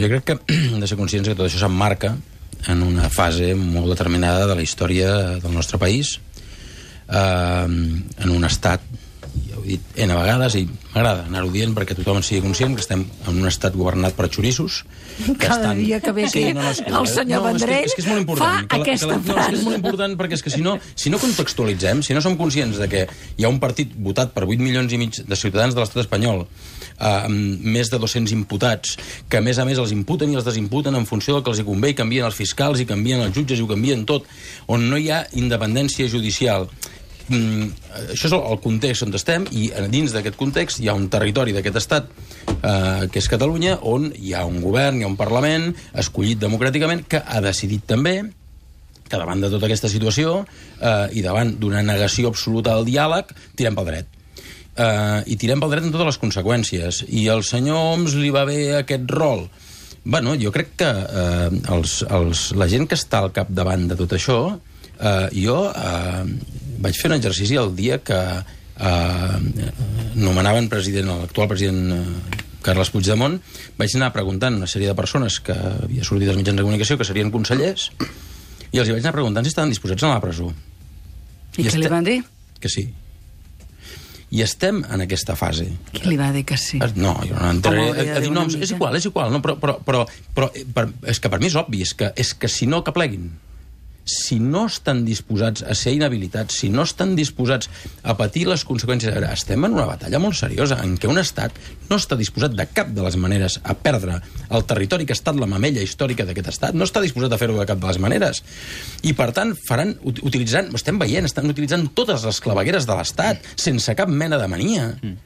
jo crec que hem de ser conscients que tot això s'emmarca en una fase molt determinada de la història del nostre país, en un estat, ja ho he dit N vegades, i m'agrada anar-ho dient perquè tothom en sigui conscient que estem en un estat governat per xoriços. Cada dia que ve aquí el senyor Vendrell fa aquesta frase. És molt important perquè és que si no contextualitzem, si no som conscients de que hi ha un partit votat per 8 milions i mig de ciutadans de l'estat espanyol, amb més de 200 imputats, que a més els imputen i els desimputen en funció del que els hi convé, i canvien els fiscals, i canvien els jutges, i ho canvien tot, on no hi ha independència judicial. Això és el context on estem, i dins d'aquest context hi ha un territori d'aquest estat, que és Catalunya, on hi ha un govern, hi ha un Parlament escollit democràticament, que ha decidit també que davant de tota aquesta situació i davant d'una negació absoluta al diàleg, tirem pel dret. I tirem pel dret en totes les conseqüències. I al senyor Homs li va bé aquest rol. Bueno, jo crec que la gent que està al capdavant de tot això, jo vaig fer un exercici el dia que nomenaven president, l'actual president Carles Puigdemont, vaig anar preguntant a una sèrie de persones que havia sortit als mitjans de comunicació, que serien consellers, i els hi vaig anar preguntant si estaven disposats a anar a la presó. I què li van dir? Que sí. I estem en aquesta fase. Qui li va dir que sí? No, jo no entraré a dir noms. És igual, no, però és que per mi és obvi, és que si no, que pleguin. Si no estan disposats a ser inhabilitats, si no estan disposats a patir les conseqüències... Estem en una batalla molt seriosa en què un estat no està disposat de cap de les maneres a perdre el territori que ha estat la mamella històrica d'aquest estat, no està disposat a fer-ho de cap de les maneres. I, per tant, estem veient, estan utilitzant totes les clavegueres de l'estat sense cap mena de mania.